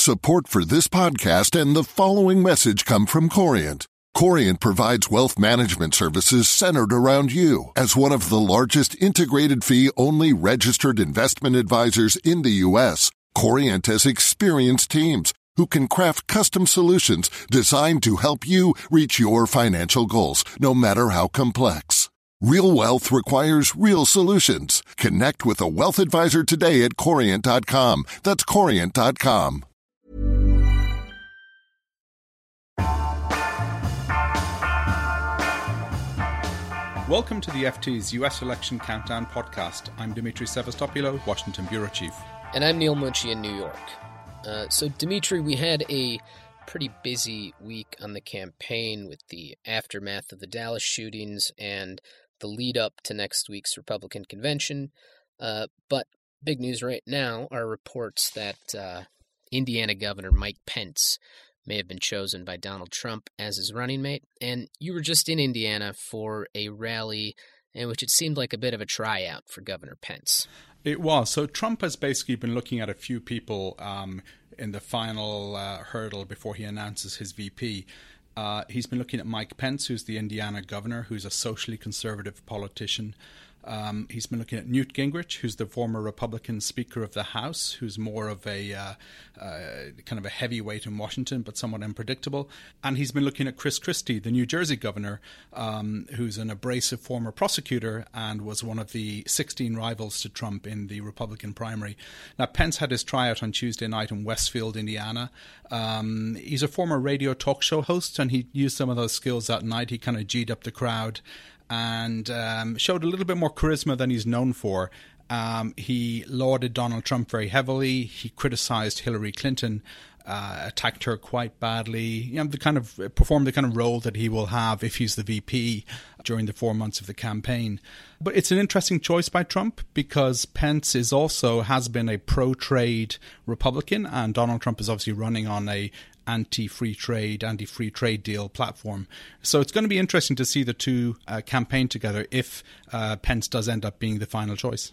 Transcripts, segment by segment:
Support for this podcast and the following message come from Corient. Corient provides wealth management services centered around you. As one of the largest integrated fee-only registered investment advisors in the U.S., Corient has experienced teams who can craft custom solutions designed to help you reach your financial goals, no matter how complex. Real wealth requires real solutions. Connect with a wealth advisor today at Corient.com. That's Corient.com. Welcome to the FT's US Election Countdown podcast. I'm Dimitri Sevastopoulos, Washington Bureau Chief. And I'm Neil Munchie in New York. So, Dimitri, we had a pretty busy week on the campaign with the aftermath of the Dallas shootings and the lead up to next week's Republican convention. But big news right now are reports that Indiana Governor Mike Pence may have been chosen by Donald Trump as his running mate. And you were just in Indiana for a rally in which it seemed like a bit of a tryout for Governor Pence. It was. So Trump has basically been looking at a few people in the final hurdle before he announces his VP. He's been looking at Mike Pence, who's the Indiana governor, who's a socially conservative politician. He's been looking at Newt Gingrich, who's the former Republican Speaker of the House, who's more of a kind of a heavyweight in Washington, but somewhat unpredictable. And he's been looking at Chris Christie, the New Jersey governor, who's an abrasive former prosecutor and was one of the 16 rivals to Trump in the Republican primary. Now, Pence had his tryout on Tuesday night in Westfield, Indiana. He's a former radio talk show host, and he used some of those skills that night. He kind of G'd up the crowd and showed a little bit more charisma than he's known for. He lauded Donald Trump very heavily. He criticized Hillary Clinton, attacked her quite badly. You know, performed the kind of role that he will have if he's the VP during the 4 months of the campaign. But it's an interesting choice by Trump because Pence has been a pro-trade Republican, and Donald Trump is obviously running on a anti-free trade deal platform. So it's going to be interesting to see the two campaign together if Pence does end up being the final choice.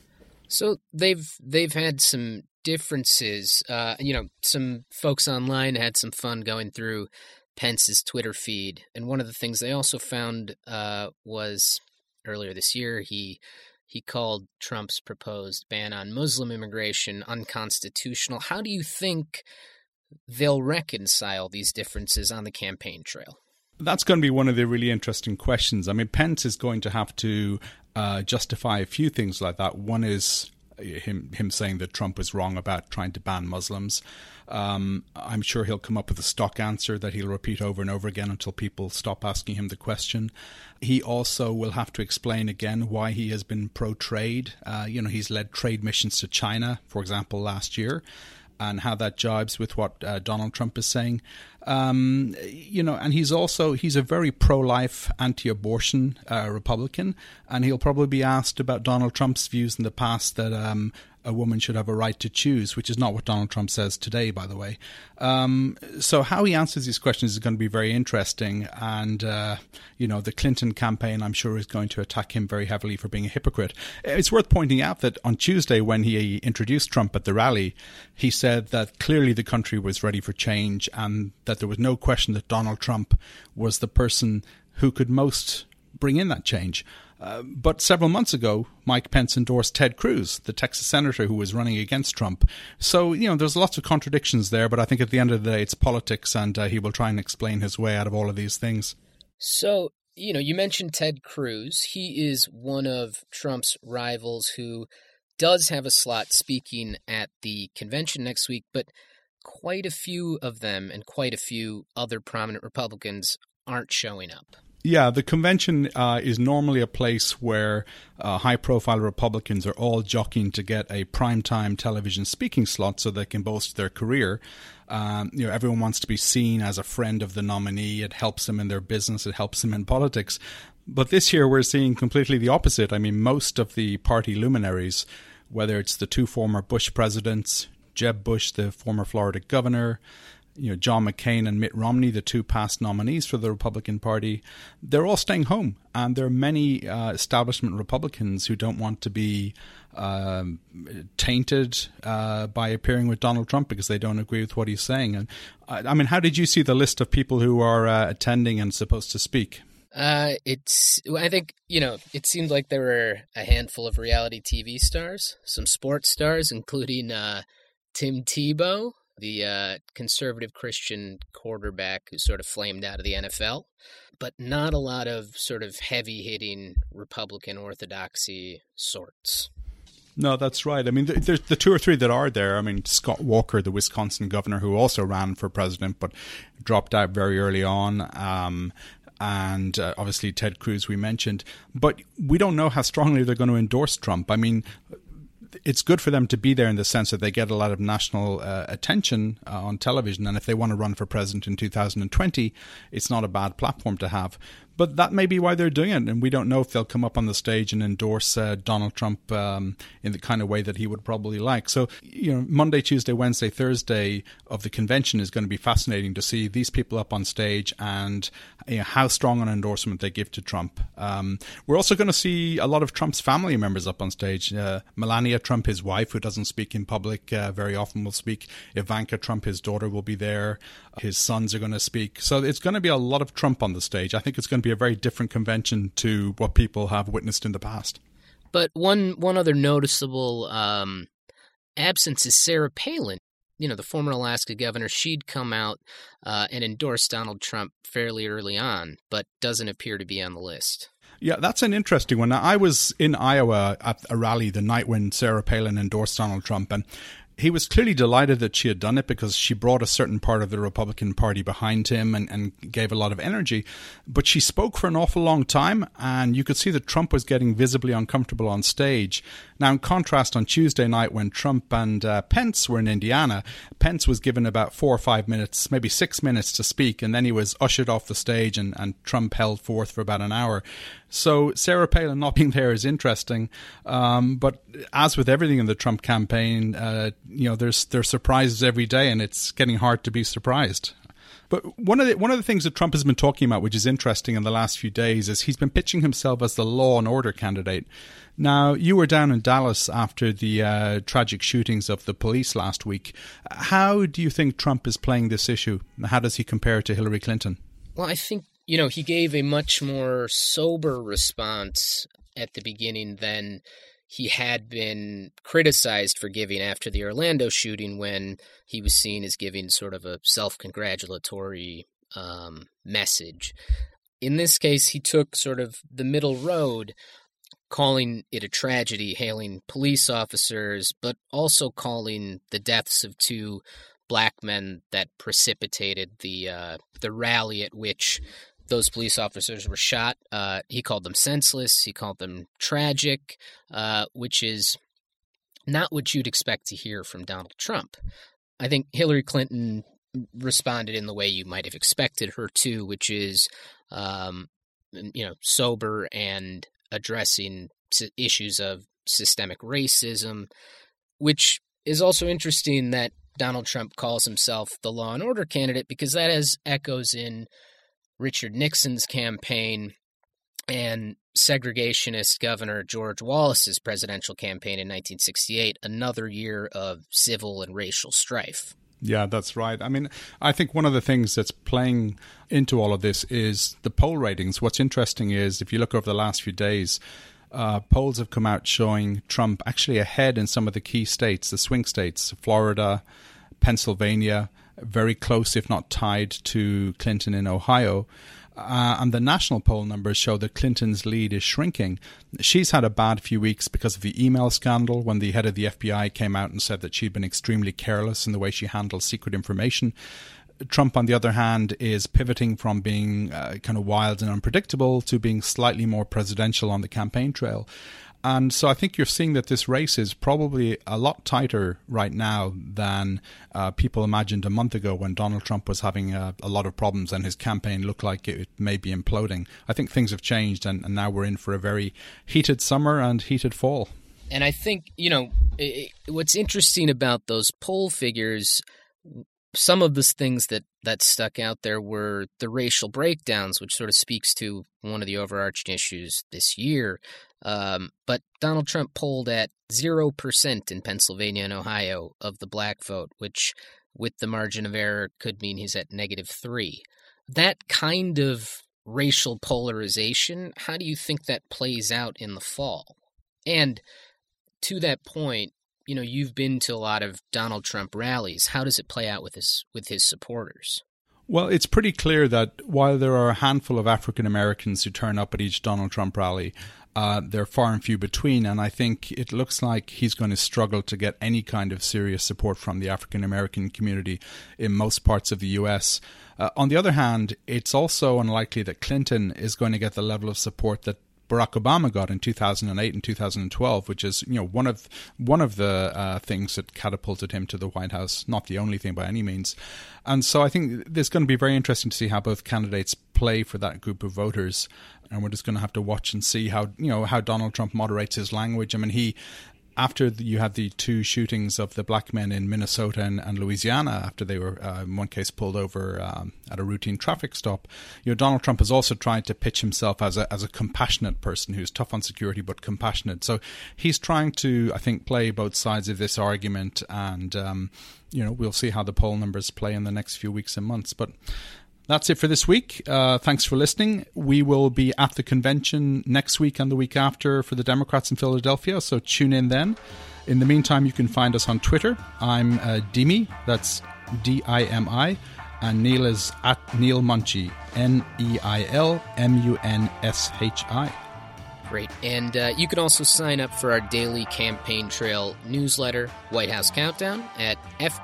So they've had some differences. Some folks online had some fun going through Pence's Twitter feed, and one of the things they also found was earlier this year he called Trump's proposed ban on Muslim immigration unconstitutional. How do you think they'll reconcile these differences on the campaign trail? That's going to be one of the really interesting questions. I mean, Pence is going to have to justify a few things like that. One is him saying that Trump was wrong about trying to ban Muslims. I'm sure he'll come up with a stock answer that he'll repeat over and over again until people stop asking him the question. He also will have to explain again why he has been pro-trade. He's led trade missions to China, for example, last year, and how that jibes with what Donald Trump is saying. And he's a very pro-life, anti-abortion Republican, and he'll probably be asked about Donald Trump's views in the past that a woman should have a right to choose, which is not what Donald Trump says today, by the way. So how he answers these questions is going to be very interesting. And, the Clinton campaign, I'm sure, is going to attack him very heavily for being a hypocrite. It's worth pointing out that on Tuesday, when he introduced Trump at the rally, he said that clearly the country was ready for change and that there was no question that Donald Trump was the person who could most bring in that change. But several months ago, Mike Pence endorsed Ted Cruz, the Texas senator who was running against Trump. So, there's lots of contradictions there, but I think at the end of the day, it's politics, and he will try and explain his way out of all of these things. So, you mentioned Ted Cruz. He is one of Trump's rivals who does have a slot speaking at the convention next week, but quite a few of them and quite a few other prominent Republicans aren't showing up. Yeah, the convention is normally a place where high-profile Republicans are all jockeying to get a primetime television speaking slot so they can boast their career. Everyone wants to be seen as a friend of the nominee. It helps them in their business. It helps them in politics. But this year we're seeing completely the opposite. I mean, most of the party luminaries, whether it's the two former Bush presidents, Jeb Bush, the former Florida governor, John McCain and Mitt Romney, the two past nominees for the Republican Party, they're all staying home. And there are many establishment Republicans who don't want to be tainted by appearing with Donald Trump because they don't agree with what he's saying. And I mean, how did you see the list of people who are attending and supposed to speak? I think, it seemed like there were a handful of reality TV stars, some sports stars, including Tim Tebow, the conservative Christian quarterback who sort of flamed out of the NFL, but not a lot of sort of heavy-hitting Republican orthodoxy sorts. No, that's right. I mean, there's the two or three that are there. I mean, Scott Walker, the Wisconsin governor, who also ran for president but dropped out very early on. And obviously Ted Cruz, we mentioned. But we don't know how strongly they're going to endorse Trump. I mean, it's good for them to be there in the sense that they get a lot of national attention on television. And if they want to run for president in 2020, it's not a bad platform to have. But that may be why they're doing it. And we don't know if they'll come up on the stage and endorse Donald Trump in the kind of way that he would probably like. So, Monday, Tuesday, Wednesday, Thursday of the convention is going to be fascinating to see these people up on stage and how strong an endorsement they give to Trump. We're also going to see a lot of Trump's family members up on stage. Melania Trump, his wife, who doesn't speak in public very often, will speak. Ivanka Trump, his daughter, will be there. His sons are going to speak. So it's going to be a lot of Trump on the stage. I think it's going to be a very different convention to what people have witnessed in the past. But one other noticeable absence is Sarah Palin. The former Alaska governor. She'd come out and endorse Donald Trump fairly early on, but doesn't appear to be on the list. Yeah, that's an interesting one. Now, I was in Iowa at a rally the night when Sarah Palin endorsed Donald Trump, and he was clearly delighted that she had done it because she brought a certain part of the Republican Party behind him and gave a lot of energy. But she spoke for an awful long time, and you could see that Trump was getting visibly uncomfortable on stage. Now, in contrast, on Tuesday night when Trump and Pence were in Indiana, Pence was given about 4 or 5 minutes, maybe 6 minutes to speak, and then he was ushered off the stage and Trump held forth for about an hour. So Sarah Palin not being there is interesting, but as with everything in the Trump campaign, there's surprises every day, and it's getting hard to be surprised. But one of the things that Trump has been talking about, which is interesting in the last few days, is he's been pitching himself as the law and order candidate. Now, you were down in Dallas after the tragic shootings of the police last week. How do you think Trump is playing this issue? How does he compare to Hillary Clinton? Well, I think he gave a much more sober response at the beginning than he had been criticized for giving after the Orlando shooting, when he was seen as giving sort of a self-congratulatory message. In this case, he took sort of the middle road, calling it a tragedy, hailing police officers, but also calling the deaths of two black men that precipitated the rally at which those police officers were shot. He called them senseless. He called them tragic, which is not what you'd expect to hear from Donald Trump. I think Hillary Clinton responded in the way you might have expected her to, which is, sober and addressing issues of systemic racism, which is also interesting that Donald Trump calls himself the law and order candidate, because that has echoes in Richard Nixon's campaign and segregationist Governor George Wallace's presidential campaign in 1968, another year of civil and racial strife. Yeah, that's right. I mean, I think one of the things that's playing into all of this is the poll ratings. What's interesting is if you look over the last few days, polls have come out showing Trump actually ahead in some of the key states, the swing states, Florida, Pennsylvania, very close, if not tied, to Clinton in Ohio. And the national poll numbers show that Clinton's lead is shrinking. She's had a bad few weeks because of the email scandal when the head of the FBI came out and said that she'd been extremely careless in the way she handled secret information. Trump, on the other hand, is pivoting from being kind of wild and unpredictable to being slightly more presidential on the campaign trail. And so I think you're seeing that this race is probably a lot tighter right now than people imagined a month ago when Donald Trump was having a lot of problems and his campaign looked like it may be imploding. I think things have changed, and now we're in for a very heated summer and heated fall. And I think, what's interesting about those poll figures, Some of the things that stuck out there were the racial breakdowns, which sort of speaks to one of the overarching issues this year. But Donald Trump polled at 0% in Pennsylvania and Ohio of the black vote, which with the margin of error could mean he's at -3. That kind of racial polarization, how do you think that plays out in the fall? And to that point, you've been to a lot of Donald Trump rallies. How does it play out with his supporters? Well, it's pretty clear that while there are a handful of African Americans who turn up at each Donald Trump rally, they're far and few between. And I think it looks like he's going to struggle to get any kind of serious support from the African American community in most parts of the US. On the other hand, it's also unlikely that Clinton is going to get the level of support that Barack Obama got in 2008 and 2012, which is one of the things that catapulted him to the White House, not the only thing by any means. And so I think it's going to be very interesting to see how both candidates play for that group of voters, and we're just going to have to watch and see how Donald Trump moderates his language. I mean, after you had the two shootings of the black men in Minnesota and Louisiana, after they were, in one case, pulled over at a routine traffic stop, Donald Trump has also tried to pitch himself as a compassionate person who's tough on security but compassionate. So he's trying to, I think, play both sides of this argument, and we'll see how the poll numbers play in the next few weeks and months. But that's it for this week. Thanks for listening. We will be at the convention next week and the week after for the Democrats in Philadelphia, so tune in then. In the meantime, you can find us on Twitter. I'm Dimi, that's D-I-M-I, and Neil is at Neil Munshi, Neilmunshi. Great. And you can also sign up for our daily campaign trail newsletter, White House Countdown, at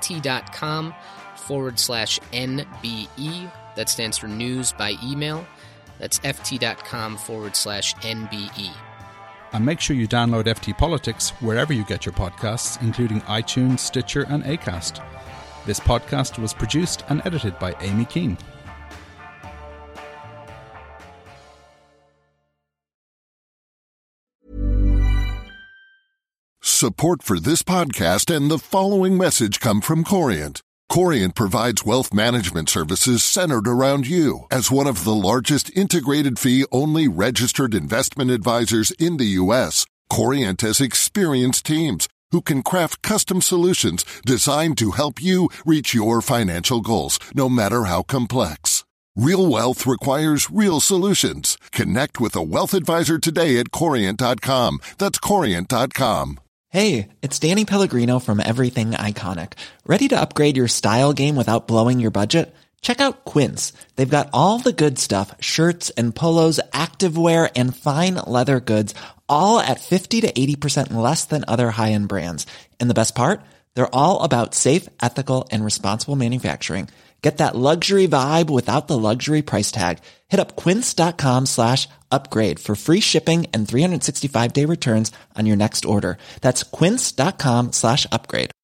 ft.com/NBE. That stands for news by email. That's ft.com/NBE. And make sure you download FT Politics wherever you get your podcasts, including iTunes, Stitcher, and Acast. This podcast was produced and edited by Amy Keane. Support for this podcast and the following message come from Corient. Corient provides wealth management services centered around you. As one of the largest integrated fee-only registered investment advisors in the U.S., Corient has experienced teams who can craft custom solutions designed to help you reach your financial goals, no matter how complex. Real wealth requires real solutions. Connect with a wealth advisor today at Corient.com. That's Corient.com. Hey, it's Danny Pellegrino from Everything Iconic. Ready to upgrade your style game without blowing your budget? Check out Quince. They've got all the good stuff, shirts and polos, activewear, and fine leather goods, all at 50 to 80% less than other high-end brands. And the best part? They're all about safe, ethical, and responsible manufacturing. Get that luxury vibe without the luxury price tag. Hit up quince.com/upgrade for free shipping and 365-day returns on your next order. That's quince.com/upgrade.